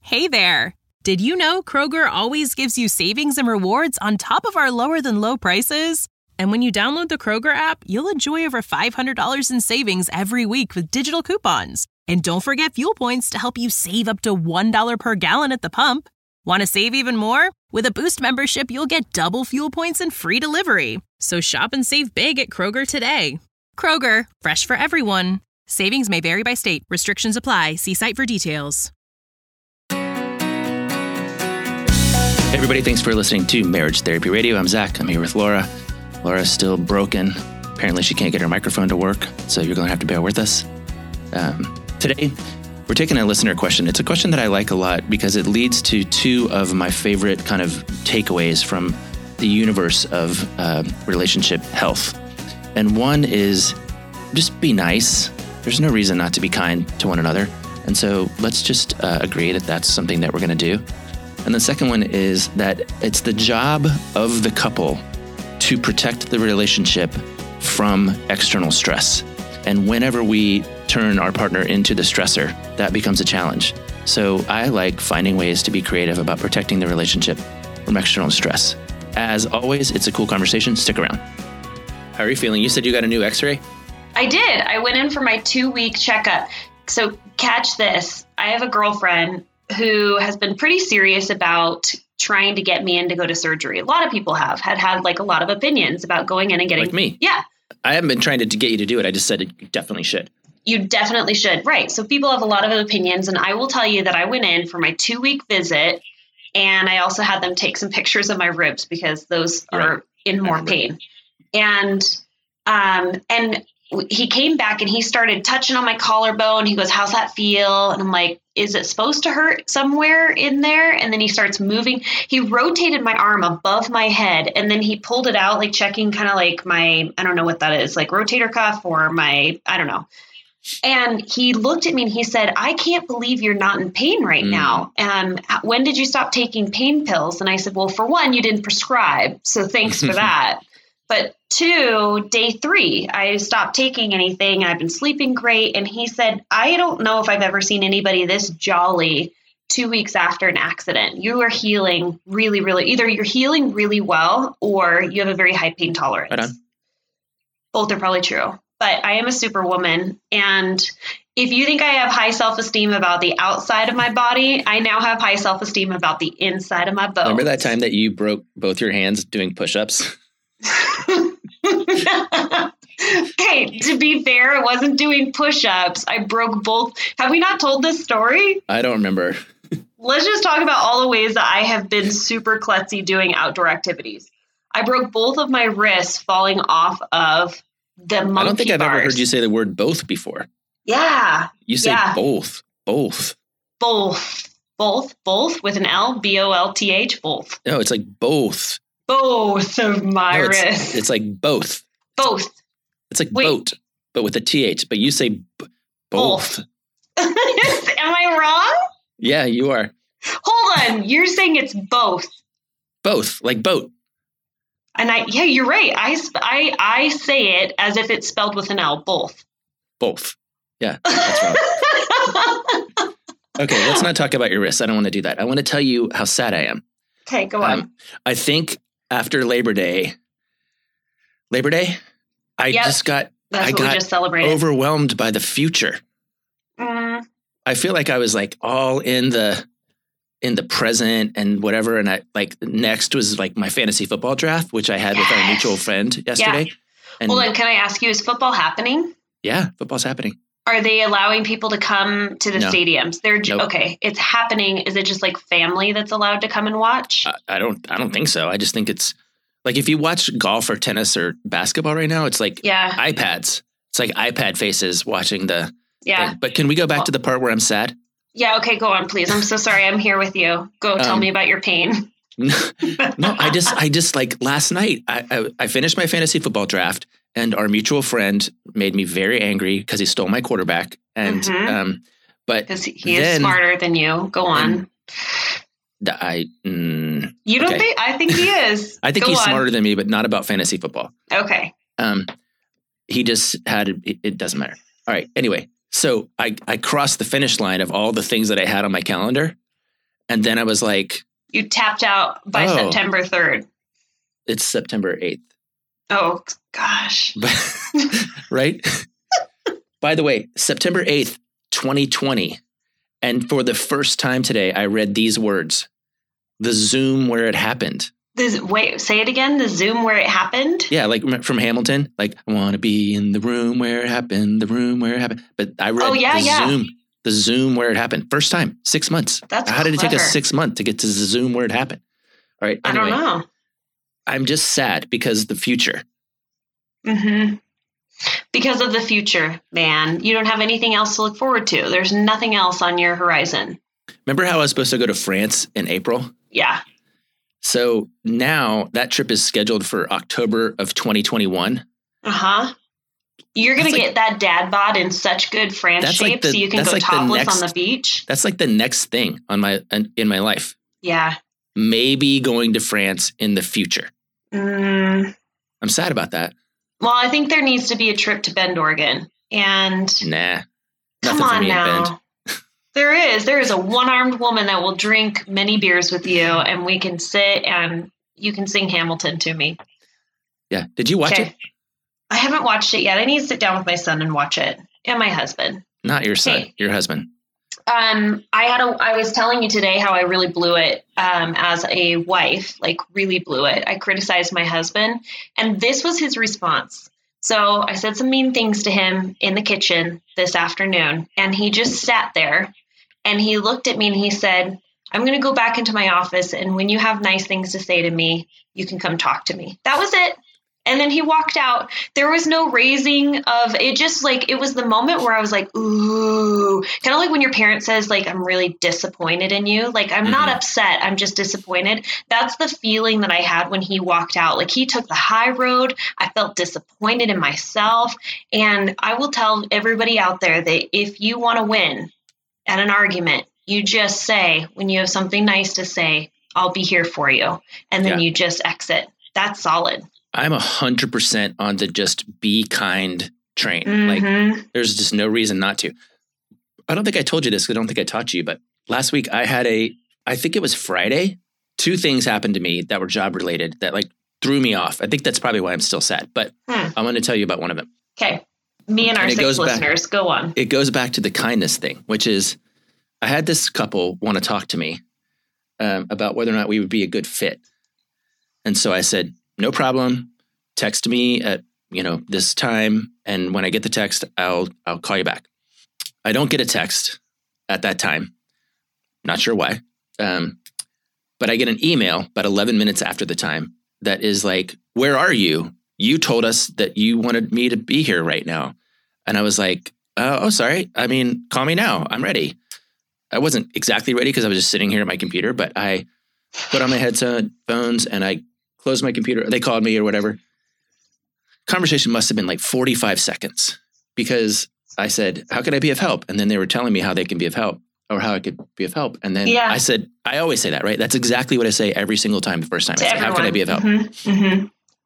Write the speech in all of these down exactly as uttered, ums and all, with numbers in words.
Hey there! Did you know Kroger always gives you savings and rewards on top of our lower-than-low prices? And when you download the Kroger app, you'll enjoy over five hundred dollars in savings every week with digital coupons. And don't forget fuel points to help you save up to one dollar per gallon at the pump. Want to save even more? With a Boost membership, you'll get double fuel points and free delivery. So shop and save big at Kroger today. Kroger, fresh for everyone. Savings may vary by state. Restrictions apply. See site for details. Hey everybody, thanks for listening to Marriage Therapy Radio. I'm Zach. I'm here with Laura. Laura's still broken. Apparently she can't get her microphone to work, so you're going to have to bear with us. Um, today, we're taking a listener question. It's a question that I like a lot because it leads to two of my favorite kind of takeaways from the universe of uh, relationship health. And one is just be nice. There's no reason not to be kind to one another. And so let's just uh, agree that that's something that we're going to do. And the second one is that it's the job of the couple to protect the relationship from external stress. And whenever we turn our partner into the stressor, that becomes a challenge. So I like finding ways to be creative about protecting the relationship from external stress. As always, it's a cool conversation. Stick around. How are you feeling? You said you got a new x-ray? I did. I went in for my two-week checkup. So catch this. I have a girlfriend who has been pretty serious about trying to get me in to go to surgery. A lot of people have had had like a lot of opinions about going in and getting like me. Yeah. I haven't been trying to, to get you to do it. I just said you definitely should. You definitely should. Right. So people have a lot of opinions. And I will tell you that I went in for my two week visit and I also had them take some pictures of my ribs because those right. are in more pain. And, um, and he came back and he started touching on my collarbone. He goes, how's that feel? And I'm like, is it supposed to hurt somewhere in there? And then he starts moving. He rotated my arm above my head and then he pulled it out, like checking kind of like my, I don't know what that is, like rotator cuff or my, I don't know. And he looked at me and he said, I can't believe you're not in pain right mm. now. And um, when did you stop taking pain pills? And I said, well, for one, you didn't prescribe. So thanks for that. But two, day three, I stopped taking anything. I've been sleeping great. And he said, I don't know if I've ever seen anybody this jolly two weeks after an accident. You are healing really, really, either you're healing really well or you have a very high pain tolerance. Right on. Both are probably true. But I am a superwoman. And if you think I have high self-esteem about the outside of my body, I now have high self-esteem about the inside of my bones. Remember that time that you broke both your hands doing push-ups? Hey, to be fair, I wasn't doing push-ups. I broke both. Have we not told this story? I don't remember. Let's just talk about all the ways that I have been super klutzy doing outdoor activities. I broke both of my wrists falling off of the monkey I don't think I've bars. ever heard you say the word both before. Yeah. You say yeah. both. Both. Both. Both. Both with an L, B O L T H, both. No, it's like both. Both of my no, it's, wrists. It's like both. Both. It's like Wait. boat, but with a T H. But you say b- both. both. Am I wrong? Yeah, you are. Hold on. You're saying it's both. Both, like boat. And I, yeah, you're right. I, sp- I, I say it as if it's spelled with an L, both. Both. Yeah, that's wrong. Okay, let's not talk about your wrists. I don't want to do that. I want to tell you how sad I am. Okay, go on. Um, I think after Labor Day, Labor Day, I yep. just got, That's I what got we just celebrated. overwhelmed by the future. Mm. I feel like I was like all in the, in the present and whatever. And I like next was like my fantasy football draft, which I had yes. with our mutual friend yesterday. Yeah. And Hold on, can I ask you, is football happening? Yeah, football's happening. Are they allowing people to come to the no. stadiums? They're nope. okay. It's happening. Is it just like family that's allowed to come and watch? I, I don't. I don't think so. I just think it's like if you watch golf or tennis or basketball right now, it's like yeah. iPads. It's like iPad faces watching the. Yeah. Thing. But can we go back well, to the part where I'm sad? Yeah. Okay. Go on, please. I'm so sorry. I'm here with you. Go tell um, me about your pain. no, I just, I just like last night. I, I, I finished my fantasy football draft. And our mutual friend made me very angry because he stole my quarterback. And, mm-hmm. um, but because he, he is smarter than you. Go on. I, mm, you don't okay. think, I think he is. I think Go he's on. smarter than me, but not about fantasy football. Okay. Um, he just had, it, it doesn't matter. All right. Anyway, so I, I crossed the finish line of all the things that I had on my calendar. And then I was like, you tapped out by oh, September third. It's September eighth. Oh, gosh. Right? By the way, September eighth, twenty twenty. And for the first time today, I read these words. The Zoom where it happened. This, wait, say it again. The Zoom where it happened? Yeah, like from Hamilton. Like, I want to be in the room where it happened, the room where it happened. But I read oh, yeah, the yeah. Zoom. The Zoom where it happened. First time, six months. That's How did clever. it take us six months to get to the Zoom where it happened? All right. Anyway, I don't know. I'm just sad because the future. Mm-hmm. Because of the future, man. You don't have anything else to look forward to. There's nothing else on your horizon. Remember how I was supposed to go to France in April? Yeah. So now that trip is scheduled for October of twenty twenty-one. Uh-huh. You're going to like, get that dad bod in such good France that's shape like the, so you can go like topless next, on the beach. That's like the next thing on my in my life. Yeah. Maybe going to France in the future. Mm. I'm sad about that. Well, I think there needs to be a trip to Bend, Oregon. And nah. Come on now. There is. There is a one-armed woman that will drink many beers with you, and we can sit and you can sing Hamilton to me. Yeah. Did you watch okay. it? I haven't watched it yet. I need to sit down with my son and watch it, and my husband. Not your son, hey. your husband. Um, I had a. I was telling you today how I really blew it um, as a wife, like really blew it. I criticized my husband, and this was his response. So I said some mean things to him in the kitchen this afternoon, and he just sat there, and he looked at me and he said, "I'm going to go back into my office, and when you have nice things to say to me, you can come talk to me." That was it. And then he walked out. There was no raising of it. Just like, it was the moment where I was like, ooh, kind of like when your parent says, like, I'm really disappointed in you. Like, I'm mm-hmm. not upset. I'm just disappointed. That's the feeling that I had when he walked out. Like, he took the high road. I felt disappointed in myself. And I will tell everybody out there that if you want to win at an argument, you just say, when you have something nice to say, I'll be here for you. And then yeah. you just exit. That's solid. I'm a hundred percent on the just be kind train. Mm-hmm. Like there's just no reason not to. I don't think I told you this. I don't think I taught you, but last week I had a, I think it was Friday. Two things happened to me that were job related that like threw me off. I think that's probably why I'm still sad, but hmm. I'm going to tell you about one of them. Okay. Me and our and six listeners, back, go on. It goes back to the kindness thing, which is I had this couple want to talk to me um, about whether or not we would be a good fit. And so I said, no problem. Text me at, you know, this time. And when I get the text, I'll, I'll call you back. I don't get a text at that time. Not sure why. Um, but I get an email about eleven minutes after the time that is like, where are you? You told us that you wanted me to be here right now. And I was like, oh, oh sorry. I mean, call me now. I'm ready. I wasn't exactly ready because I was just sitting here at my computer, but I put on my headphones and I closed my computer. They called me or whatever. Conversation must have been like forty-five seconds because I said, how can I be of help? And then they were telling me how they can be of help or how I could be of help. And then yeah. I said, I always say that, right? That's exactly what I say every single time. The first time to I say, everyone. How can I be of help? Mm-hmm. Mm-hmm.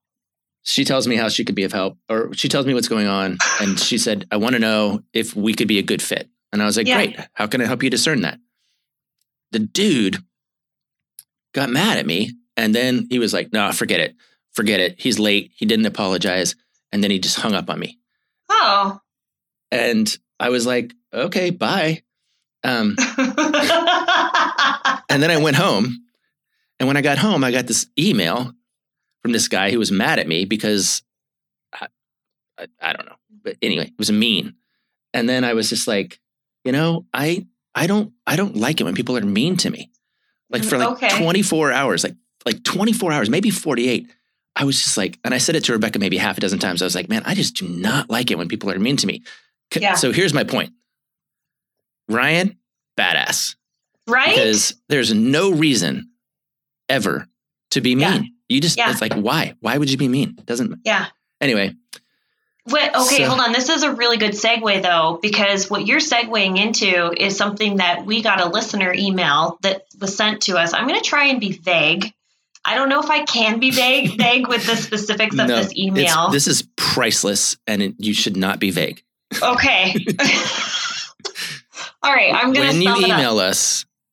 She tells me how she could be of help, or she tells me what's going on. And she said, I want to know if we could be a good fit. And I was like, yeah. great. How can I help you discern that? The dude got mad at me. And then he was like, no, forget it. Forget it. He's late. He didn't apologize. And then he just hung up on me. Oh. And I was like, okay, bye. Um, and then I went home. And when I got home, I got this email from this guy who was mad at me because I, I, I don't know. But anyway, it was mean. And then I was just like, you know, I I don't I don't like it when people are mean to me. Like for like okay. twenty-four hours, like like twenty-four hours, maybe forty-eight. I was just like, and I said it to Rebecca maybe half a dozen times. I was like, man, I just do not like it when people are mean to me. Yeah. So here's my point. Ryan, badass. Right? Because there's no reason ever to be mean. Yeah. You just, yeah. it's like, why? Why would you be mean? It doesn't. Yeah. Anyway. Wait, okay, so, hold on. This is a really good segue, though, because what you're segueing into is something that we got a listener email that was sent to us. I'm going to try and be vague. I don't know if I can be vague, vague with the specifics of no, this email. This is priceless, and it, you should not be vague. Okay. All right, I'm going to When sum you it email up. us,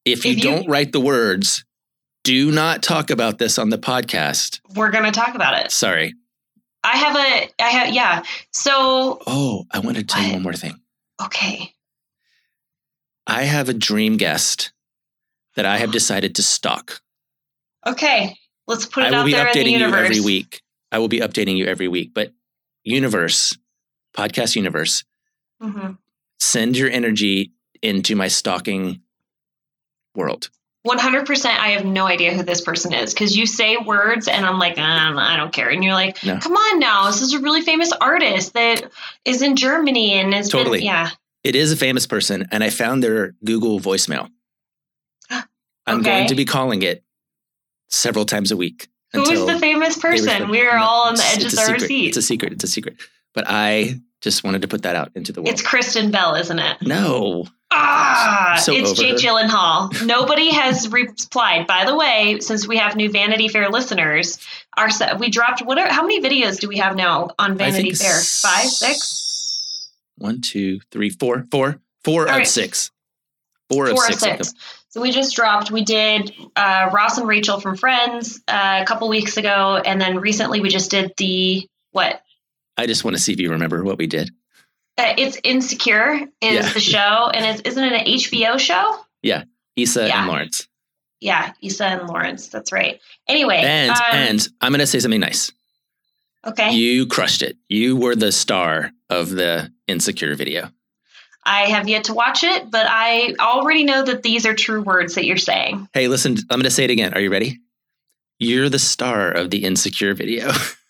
If you, If you- don't write the words, do not talk about this on the podcast. We're going to talk about it. Sorry. I have a, I have, yeah. So, Oh, I want to tell you What? one more thing. okay. I have a dream guest that I have decided to stalk. Okay. Let's put it I will out be there in the updating you universe. every week. I will be updating you every week. But universe, podcast universe, Mm-hmm. send your energy into my stalking world. one hundred percent. I have no idea who this person is because you say words and I'm like, um, I don't care. And you're like, No. come on now. This is a really famous artist that is in Germany and is Totally. Been, yeah. It is a famous person, and I found their Google voicemail. I'm Okay. going to be calling it several times a week. Who is until the famous they person? respond. We're No, all on the it's- edges it's a of our secret. seats. It's a secret. It's a secret. But I just wanted to put that out into the world. It's Kristen Bell, isn't it? no. Ah, So it's over Jake her. Gyllenhaal. Nobody has replied. By the way, since we have new Vanity Fair listeners, our se- we dropped what? Are, how many videos do we have now on I Vanity think Fair? s- Five, six, One, two, three, four, four, four All of right. six. Four of four or six. of six. them. So we just dropped. We did uh, Ross and Rachel from Friends uh, a couple weeks ago, and then recently we just did the what? I just want to see if you remember what we did. Uh, it's Insecure is Yeah. the show, and it's, isn't it an H B O show? Issa Yeah. and Lawrence. Yeah, Issa and Lawrence. That's right. Anyway, And um, and I'm going to say something nice. okay. You crushed it. You were the star of the Insecure video. I have yet to watch it, but I already know that these are true words that you're saying. Hey, listen, I'm going to say it again. Are you ready? You're the star of the Insecure video.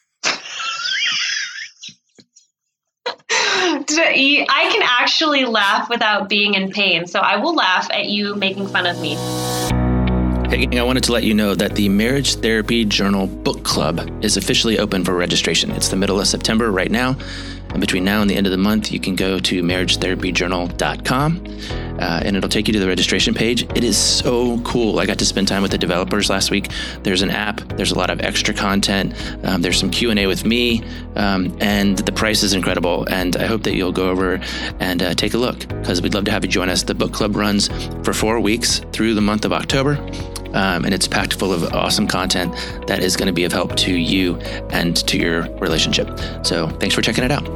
I can actually laugh without being in pain, so I will laugh at you making fun of me. Hey, gang, I wanted to let you know that the Marriage Therapy Journal Book Club is officially open for registration. It's the middle of September right now. And between now and the end of the month, you can go to marriage therapy journal dot com uh, and it'll take you to the registration page. It is so cool. I got to spend time with the developers last week. There's an app. There's a lot of extra content. Um, there's some Q and A with me. Um, and the price is incredible. And I hope that you'll go over and uh, take a look because we'd love to have you join us. The book club runs for four weeks through the month of October. Um, and it's packed full of awesome content that is going to be of help to you and to your relationship. So thanks for checking it out.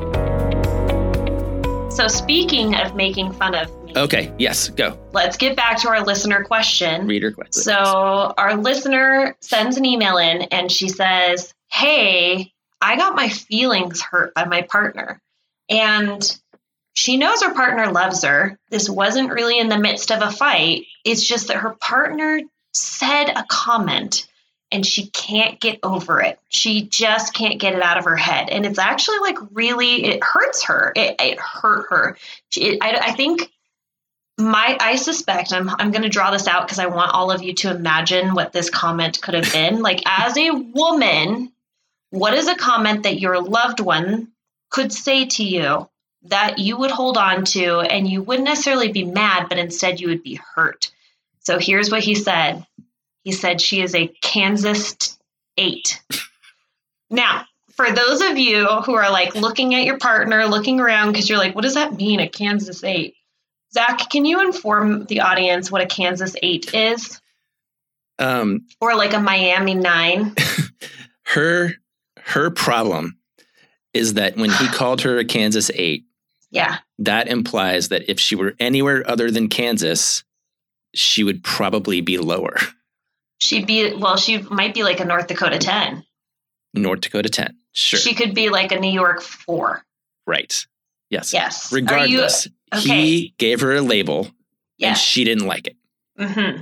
So speaking of making fun of me, Okay. Yes. Go. let's get back to our listener question. Reader question. So our listener sends an email in and she says, hey, I got my feelings hurt by my partner. And she knows her partner loves her. This wasn't really in the midst of a fight. It's just that her partner said a comment and she can't get over it. She just can't get it out of her head. And it's actually like really, it hurts her. It, it hurt her. She, it, I, I think my, I suspect, I'm, I'm going to draw this out because I want all of you to imagine what this comment could have been. Like as a woman, what is a comment that your loved one could say to you that you would hold on to and you wouldn't necessarily be mad, but instead you would be hurt? So here's what he said. He said, she is a Kansas eight. Now, for those of you who are like looking at your partner, looking around, because you're like, what does that mean, a Kansas eight? Zach, can you inform the audience what a Kansas eight is? Um, Or like a Miami nine? her her problem is that when he called her a Kansas eight, Yeah. that implies that if she were anywhere other than Kansas, she would probably be lower. She'd be, well, she might be like a North Dakota ten. North Dakota ten. Sure. She could be like a New York four. Right. Yes. Yes. Regardless, Are you, okay. he gave her a label and Yes. she didn't like it. Mm-hmm.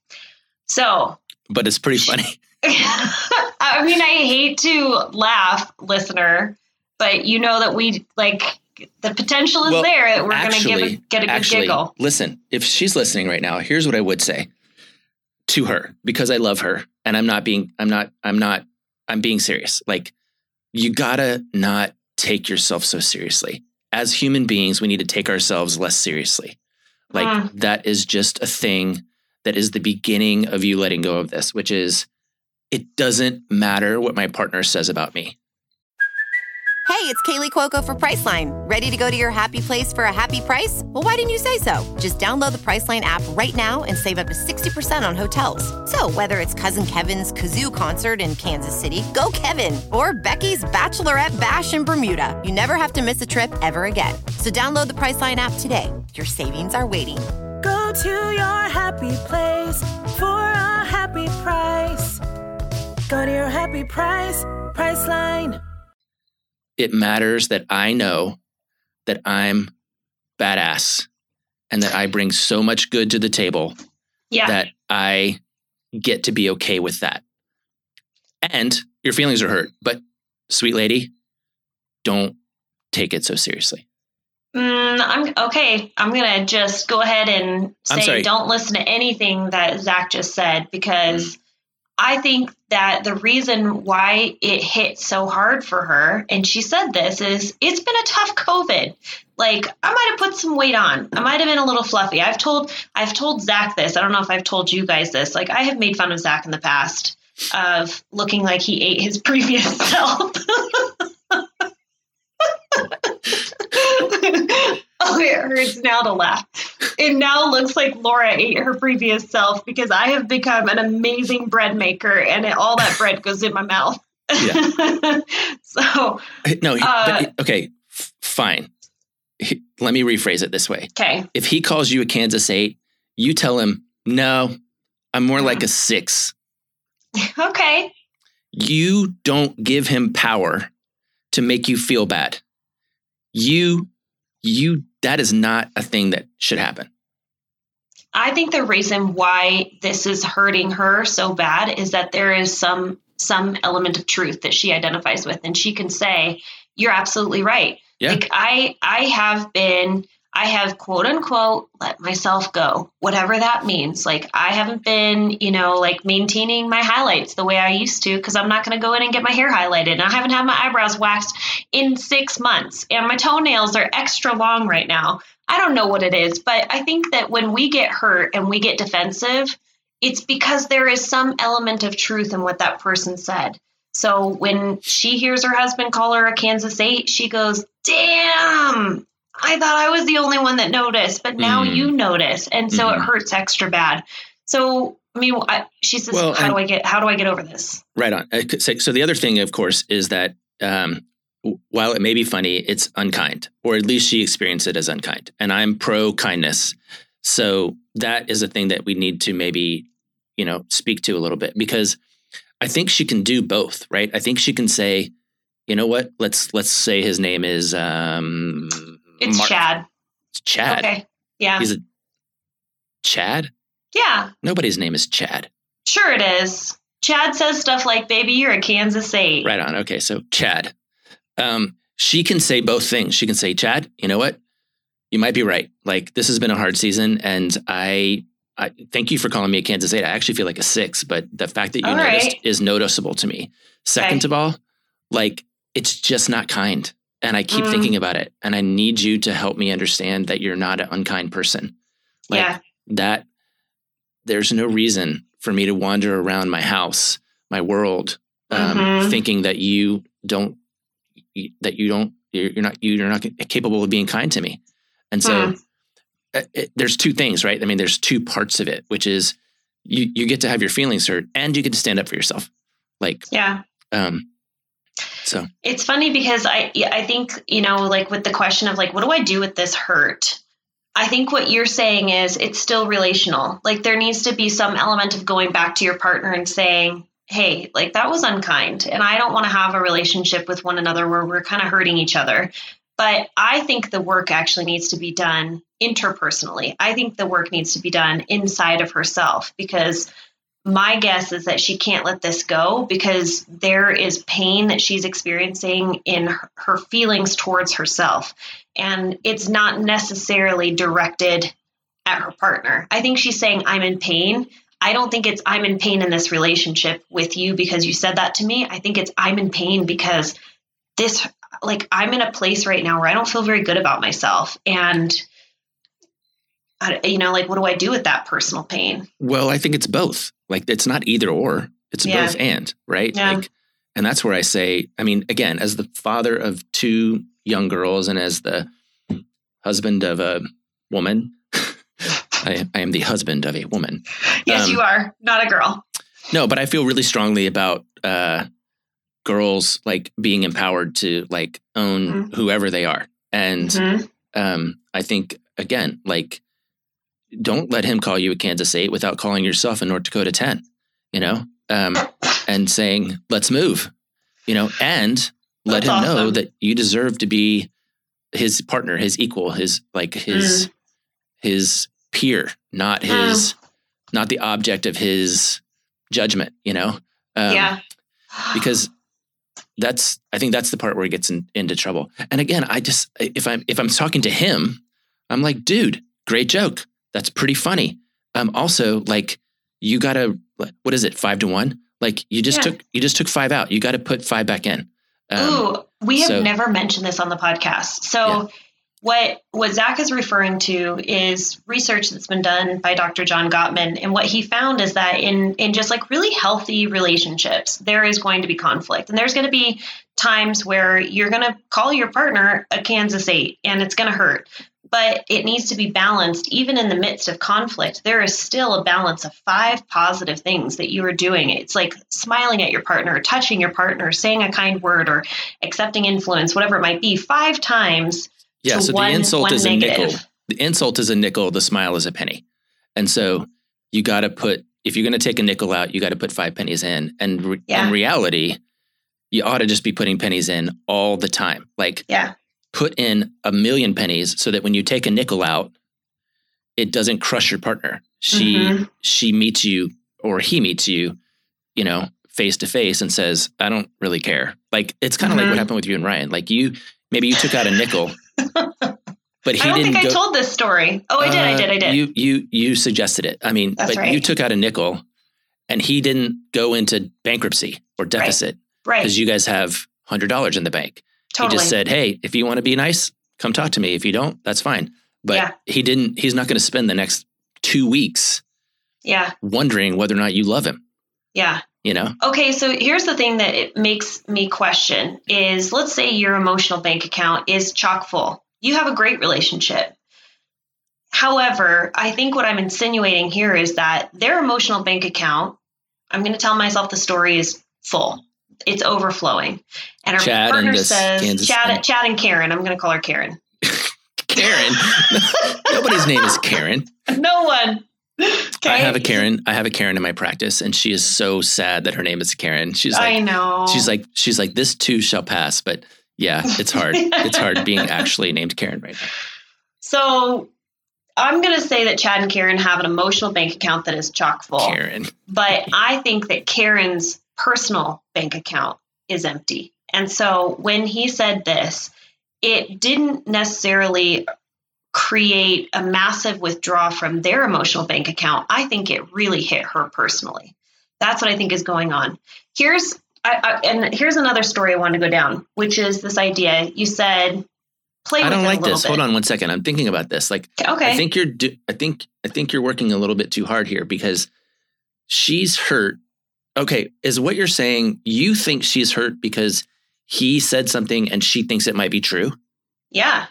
So, But it's pretty funny. I mean, I hate to laugh, listener, but you know that we like the potential is Well, there that we're going to actually- give a, get a good Actually, giggle. listen, if she's listening right now, here's what I would say to her because I love her and I'm not being, I'm not, I'm not, I'm being serious. Like, you gotta not take yourself so seriously. As human beings, we need to take ourselves less seriously. Like, Mm. that is just a thing that is the beginning of you letting go of this, which is, it doesn't matter what my partner says about me. Hey, it's Kaylee Cuoco for Priceline. Ready to go to your happy place for a happy price? Well, why didn't you say so? Just download the Priceline app right now and save up to sixty percent on hotels. So whether it's Cousin Kevin's Kazoo Concert in Kansas City, go Kevin, or Becky's Bachelorette Bash in Bermuda, you never have to miss a trip ever again. So download the Priceline app today. Your savings are waiting. Go to your happy place for a happy price. Go to your happy price, Priceline. It matters that I know that I'm badass and that I bring so much good to the table Yeah. that I get to be okay with that. And your feelings are hurt, but sweet lady, don't take it so seriously. Mm, I'm okay. I'm going to just go ahead and I'm say sorry. don't listen to anything that Zach just said, because I think that the reason why it hit so hard for her, and she said this, is it's been a tough COVID. Like, I might have put some weight on. I might have been a little fluffy. I've told I've told Zach this. I don't know if I've told you guys this. Like, I have made fun of Zach in the past of looking like he ate his previous self. Oh, it hurts now to laugh. It now looks like Laura ate her previous self because I have become an amazing bread maker, and it, all that bread goes in my mouth. Yeah. So, No, he, uh, but, okay, f- fine. He- let me rephrase it this way. okay. If he calls you a Kansas eight, you tell him, no, I'm more like a six. Okay. You don't give him power to make you feel bad. You, you, that is not a thing that should happen. I think the reason why this is hurting her so bad is that there is some some element of truth that she identifies with, and she can say, "You're absolutely right." Yeah. Like I, I have been, I have quote unquote let myself go, whatever that means. Like I haven't been, you know, like maintaining my highlights the way I used to, because I'm not going to go in and get my hair highlighted. And I haven't had my eyebrows waxed in six months, and my toenails are extra long right now. I don't know what it is, but I think that when we get hurt and we get defensive, it's because there is some element of truth in what that person said. So when she hears her husband call her a Kansas eight, she goes, damn, I thought I was the only one that noticed, but now Mm. you notice. And so Mhm. it hurts extra bad. So, I mean, I, she says, Well, how do and- I get, how do I get over this? Right on. I could say- So the other thing, of course, is that um, w- while it may be funny, it's unkind, or at least she experienced it as unkind. And I'm pro kindness. So that is a thing that we need to maybe, you know, speak to a little bit, because I think she can do both, right? I think she can say, you know what, let's, let's say his name is, um, It's Mark. Chad. It's Chad. Okay. Yeah. He's a Chad? Yeah. Nobody's name is Chad. Sure it is. Chad says stuff like, baby, you're a Kansas eight. Right on. Okay. So Chad, um, she can say both things. She can say, Chad, you know what? You might be right. Like, this has been a hard season, and I, I thank you for calling me a Kansas eight. I actually feel like a six, but the fact that you All noticed right. is noticeable to me. Second Okay. of all, like, it's just not kind. And I keep Mm. thinking about it, and I need you to help me understand that you're not an unkind person. Like Yeah. that, there's no reason for me to wander around my house, my world, um, Mhm. thinking that you don't, that you don't, you're you're not, you're not capable of being kind to me. And so Hmm. uh, it, there's two things, right? I mean, there's two parts of it, which is you, you get to have your feelings hurt, and you get to stand up for yourself. Like, Yeah. um, so It's funny because I yeah, I think, you know, like with the question of like, what do I do with this hurt? I think what you're saying is it's still relational. Like there needs to be some element of going back to your partner and saying, hey, like that was unkind, and I don't want to have a relationship with one another where we're kind of hurting each other. But I think the work actually needs to be done interpersonally. I think the work needs to be done inside of herself, because my guess is that she can't let this go because there is pain that she's experiencing in her, her feelings towards herself. And it's not necessarily directed at her partner. I think she's saying, I'm in pain. I don't think it's I'm in pain in this relationship with you because you said that to me. I think it's I'm in pain because this, like, I'm in a place right now where I don't feel very good about myself. And, I, you know, like, what do I do with that personal pain? well, I think it's both. Like, it's not either or, it's Yeah. both and, right? Yeah. Like, And that's where I say, I mean, again, as the father of two young girls and as the husband of a woman, I, I am the husband of a woman. Yes, um, you are, not a girl. No, but I feel really strongly about uh, girls like being empowered to like own mm-hmm. whoever they are. And mm-hmm. um, I think, again, like, don't let him call you a Kansas eight without calling yourself a North Dakota ten, you know, um, and saying, let's move, you know, and let That's him awesome. know that you deserve to be his partner, his equal, his like his mm. his peer, not his, mm. not the object of his judgment, you know? Um, yeah. Because that's, I think that's the part where he gets in, into trouble. And again, I just, if I'm, if I'm talking to him, I'm like, dude, great joke. That's pretty funny. Um, also like you gotta, what is it? Five to one? Like you just yeah. took, you just took five out. You got to put five back in. Um, Ooh, we have so, never mentioned this on the podcast. So yeah. what, what Zach is referring to is research that's been done by Doctor John Gottman. And what he found is that in, in just like really healthy relationships, there is going to be conflict. And there's going to be times where you're going to call your partner a Kansas eight and it's going to hurt. But it needs to be balanced. Even in the midst of conflict, there is still a balance of five positive things that you are doing. It's like smiling at your partner, touching your partner, saying a kind word, or accepting influence, whatever it might be, five times. Yeah, to so one, the insult is negative. a nickel. The insult is a nickel. The smile is a penny. And so you got to put, if you're going to take a nickel out, you got to put five pennies in. And re- yeah. in reality, you ought to just be putting pennies in all the time. Like, yeah. put in a million pennies so that when you take a nickel out, it doesn't crush your partner. She mm-hmm. she meets you or he meets you, you know, face to face and says, I don't really care. Like, it's kind of mm-hmm. like what happened with you and Ryan. Like you, maybe you took out a nickel, but he I don't didn't think go, I told this story. Oh, I did, uh, I did, I did. You, you, you suggested it. I mean, That's but right. you took out a nickel and he didn't go into bankruptcy or deficit. Right. Because right. you guys have one hundred dollars in the bank. Totally. He just said, hey, if you want to be nice, come talk to me. If you don't, that's fine. But yeah. he didn't, he's not going to spend the next two weeks yeah. wondering whether or not you love him. Yeah. You know? Okay. So here's the thing that it makes me question is, let's say your emotional bank account is chock full. You have a great relationship. However, I think what I'm insinuating here is that their emotional bank account, I'm going to tell myself the story is full. It's overflowing. And our Chad partner and says, Kansas Chad, and- Chad and Karen, I'm going to call her Karen. Karen? Nobody's name is Karen. No one. Okay. I have a Karen. I have a Karen in my practice, and she is so sad that her name is Karen. She's like, I know. She's like, she's like, this too shall pass. But yeah, it's hard. It's hard being actually named Karen right now. So I'm going to say that Chad and Karen have an emotional bank account that is chock full. Karen. But I think that Karen's personal bank account is empty. And so when he said this, it didn't necessarily create a massive withdrawal from their emotional bank account. I think it really hit her personally. That's what I think is going on. Here's I, I, and here's another story I wanted to go down, which is this idea. You said play with I don't it like a little this. bit. Hold on one second. I'm thinking about this. Like, okay. I think you're. Do, I think. I think you're working a little bit too hard here because she's hurt. Okay, is what you're saying? You think she's hurt because he said something and she thinks it might be true? Yeah.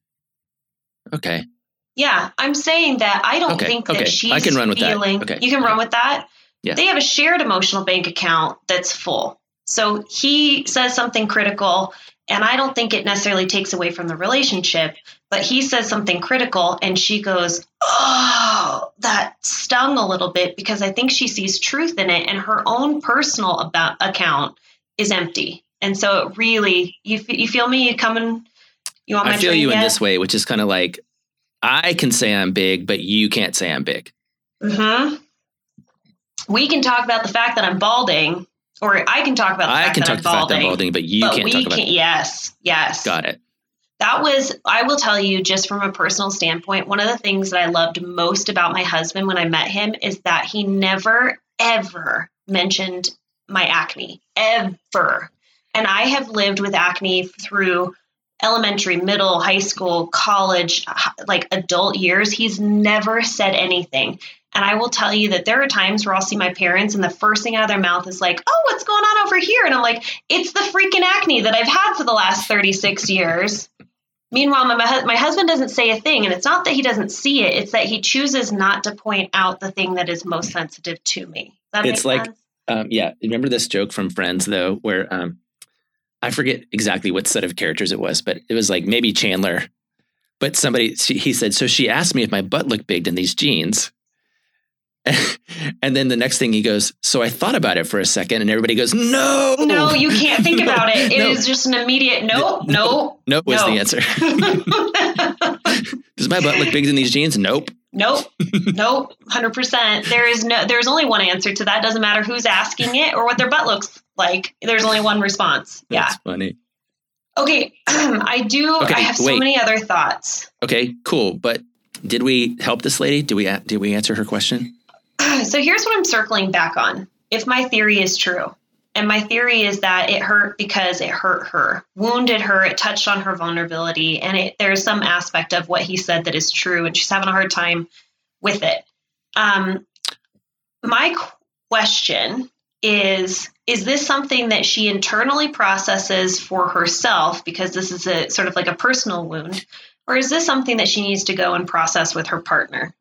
Okay. Yeah, I'm saying that I don't okay. think okay. that she's I can run with feeling. That. Okay. You can okay. run with that. Yeah. They have a shared emotional bank account that's full. So he says something critical, and I don't think it necessarily takes away from the relationship, but he says something critical and she goes, oh, that stung a little bit because I think she sees truth in it and her own personal about account is empty. And so it really, you, you feel me? You coming? You want my I feel you yet? in this way, which is kind of like, I can say I'm big, but you can't say I'm big. Mm-hmm. We can talk about the fact that I'm balding, or I can talk about the I fact can that talk I'm about the fact that I'm balding, balding, but you but can't we talk about can, it. Yes, yes. Got it. That was, I will tell you just from a personal standpoint, one of the things that I loved most about my husband when I met him is that he never, ever mentioned my acne, ever. And I have lived with acne through elementary, middle, high school, college, like adult years. He's never said anything. And I will tell you that there are times where I'll see my parents and the first thing out of their mouth is like, oh, what's going on over here? And I'm like, it's the freaking acne that I've had for the last thirty-six years. Meanwhile, my, my, my husband doesn't say a thing. And it's not that he doesn't see it. It's that he chooses not to point out the thing that is most sensitive to me. Does that it's make like, sense? Um, yeah. Remember this joke from Friends, though, where um, I forget exactly what set of characters it was, but it was like maybe Chandler. But somebody, she, he said, so she asked me if my butt looked big in these jeans. And then the next thing he goes, so I thought about it for a second, and everybody goes, no. No, you can't think no, about it. It no. is just an immediate nope, no, nope. Nope was no. the answer. Does my butt look big in these jeans? Nope. Nope. Nope. one hundred percent. There is no, there's only one answer to that. Doesn't matter who's asking it or what their butt looks like. There's only one response. Yeah. That's funny. Okay. I do. Okay, I have so wait. many other thoughts. Okay, cool. But did we help this lady? Did we, did we answer her question? So here's what I'm circling back on. If my theory is true, and my theory is that it hurt because it hurt her, wounded her, it touched on her vulnerability, and it, there's some aspect of what he said that is true, and she's having a hard time with it. Um, my question is, is this something that she internally processes for herself because this is a sort of like a personal wound, or is this something that she needs to go and process with her partner?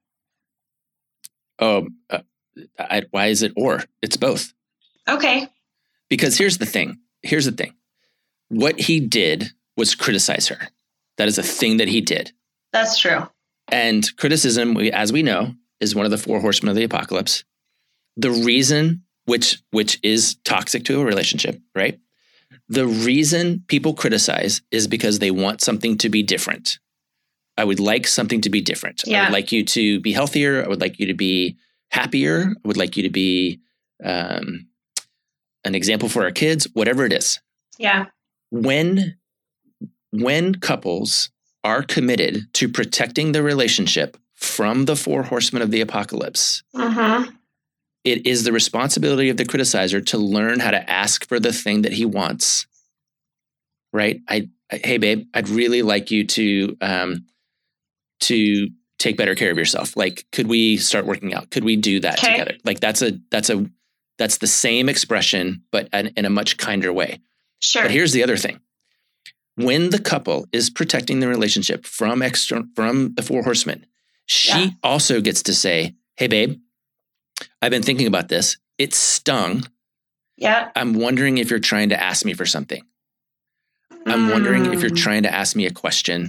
Oh, uh, I, why is it or? It's both. Okay. Because here's the thing. Here's the thing. What he did was criticize her. That is a thing that he did. That's true. And criticism, we, as we know, is one of the four horsemen of the apocalypse. The reason, which which is toxic to a relationship, right? The reason people criticize is because they want something to be different. I would like something to be different. Yeah. I would like you to be healthier. I would like you to be happier. I would like you to be um, an example for our kids, whatever it is. Yeah. When, when couples are committed to protecting the relationship from the four horsemen of the apocalypse, Mm-hmm. it is the responsibility of the criticizer to learn how to ask for the thing that he wants. Right? I, I hey, babe, I'd really like you to, um, to take better care of yourself. Like, could we start working out? Could we do that Okay. together? Like that's a, that's a, that's the same expression, but in, in a much kinder way. Sure. But here's the other thing. When the couple is protecting the relationship from extra, from the four horsemen, she Yeah. also gets to say, hey, babe, I've been thinking about this. It stung. Yeah. I'm wondering if you're trying to ask me for something. I'm wondering if you're Mm. trying to ask me a question,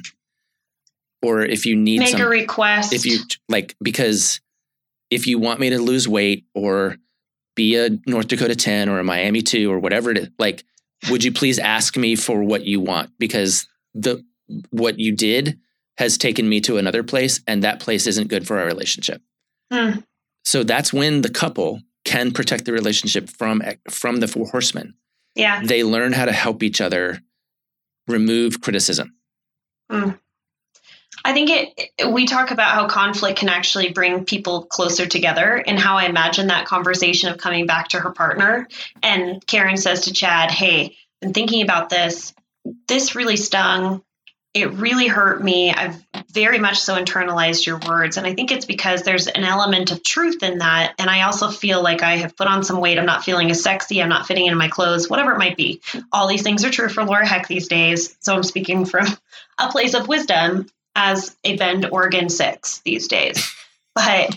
or if you need Make some, a request. if you like, because if you want me to lose weight or be a North Dakota ten or a Miami two or whatever it is, like, would you please ask me for what you want? Because the, what you did has taken me to another place, and that place isn't good for our relationship. Hmm. So that's when the couple can protect the relationship from, from the four horsemen. Yeah. They learn how to help each other remove criticism. Mm. I think it, we talk about how conflict can actually bring people closer together, and how I imagine that conversation of coming back to her partner. And Karen says to Chad, hey, I've been thinking about this. This really stung. It really hurt me. I've very much so internalized your words. And I think it's because there's an element of truth in that. And I also feel like I have put on some weight. I'm not feeling as sexy. I'm not fitting in my clothes, whatever it might be. All these things are true for Laura Heck these days. So I'm speaking from a place of wisdom as a Bend Oregon six these days. But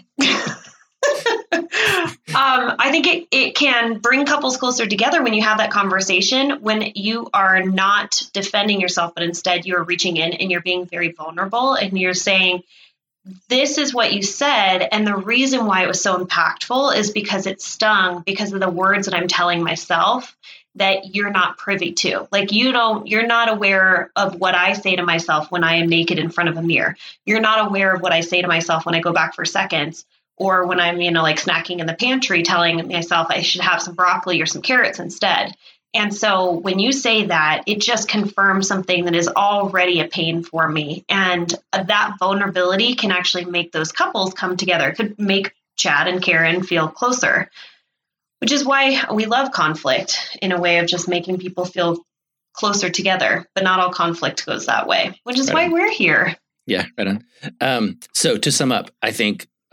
um, I think it, it can bring couples closer together when you have that conversation, when you are not defending yourself, but instead you're reaching in and you're being very vulnerable, and you're saying, this is what you said. And the reason why it was so impactful is because it stung because of the words that I'm telling myself that you're not privy to. Like, you don't, you're not aware of what I say to myself when I am naked in front of a mirror. You're not aware of what I say to myself when I go back for seconds, or when I'm, you know, like snacking in the pantry, telling myself I should have some broccoli or some carrots instead. And so when you say that, it just confirms something that is already a pain for me. And that vulnerability can actually make those couples come together. It could make Chad and Karen feel closer, which is why we love conflict, in a way of just making people feel closer together. But not all conflict goes that way, which is Right why on. we're here. Yeah, right on. Um, so to sum up, I think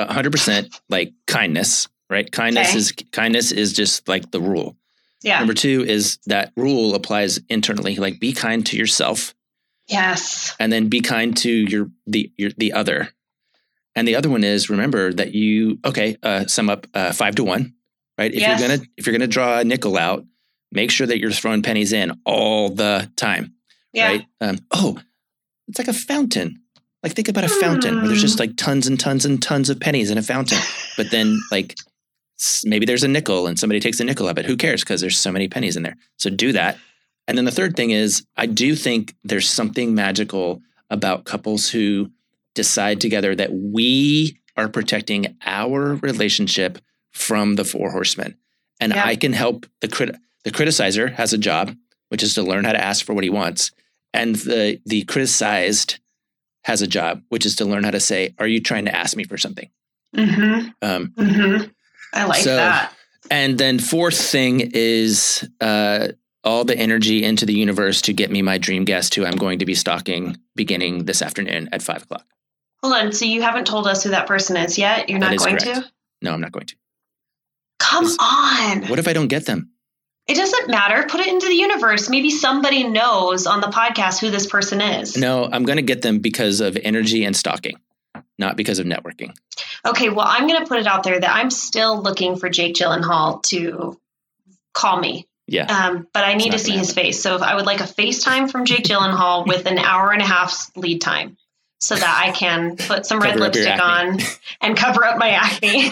one hundred percent like kindness, right? Kindness Okay. is kindness is just like the rule. Yeah. Number two is that rule applies internally, like be kind to yourself Yes. and then be kind to your the your the other. And the other one is remember that you okay, uh, sum up uh, five to one, right? If Yes. you're gonna if you're gonna draw a nickel out, make sure that you're throwing pennies in all the time, Yeah. right? Um, oh, it's like a fountain. Like think about a fountain where there's Hmm. just like tons and tons and tons of pennies in a fountain, but then like s- maybe there's a nickel and somebody takes a nickel out, but who cares because there's so many pennies in there. So do that. And then the third thing is I do think there's something magical about couples who decide together that we are protecting our relationship from the four horsemen. And Yeah. I can help the crit- the criticizer has a job, which is to learn how to ask for what he wants. And the the criticized has a job, which is to learn how to say, are you trying to ask me for something? Mm-hmm. Um, Mm-hmm. I like So- that. and then fourth thing is uh, all the energy into the universe to get me my dream guest who I'm going to be stalking beginning this afternoon at five o'clock. Hold on. So you haven't told us who that person is yet? You're That not is going correct. to? No, I'm not going to. Come Is- on. What if I don't get them? It doesn't matter. Put it into the universe. Maybe somebody knows on the podcast who this person is. No, I'm going to get them because of energy and stalking, not because of networking. Okay, well, I'm going to put it out there that I'm still looking for Jake Gyllenhaal to call me. Yeah. Um, but I need not to see gonna his face. So if I would like a FaceTime from Jake Gyllenhaal with an hour and a half lead time so that I can put some red Cover up your lipstick acne. on and cover up my acne.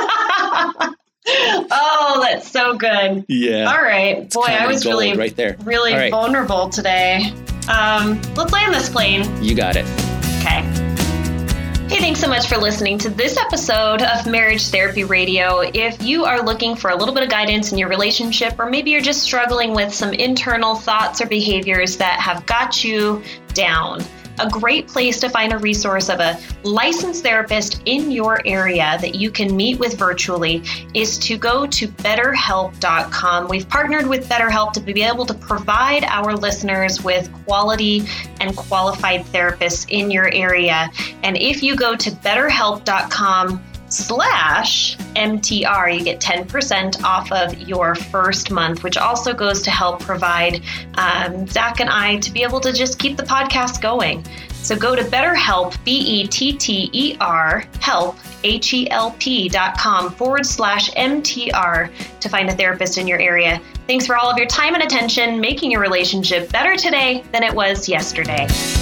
Oh, that's so good. Yeah. All right. Boy, I Comedy was gold really, right there. really All right. vulnerable today. Um, let's land this plane. You got it. Okay. Hey, thanks so much for listening to this episode of Marriage Therapy Radio. If you are looking for a little bit of guidance in your relationship, or maybe you're just struggling with some internal thoughts or behaviors that have got you down, a great place to find a resource of a licensed therapist in your area that you can meet with virtually is to go to better help dot com. We've partnered with BetterHelp to be able to provide our listeners with quality and qualified therapists in your area. And if you go to better help dot com slash M T R, you get ten percent off of your first month, which also goes to help provide um, Zach and I to be able to just keep the podcast going. So go to BetterHelp, B E T T E R, help, H E L P dot com forward slash M T R to find a therapist in your area. Thanks for all of your time and attention, making your relationship better today than it was yesterday.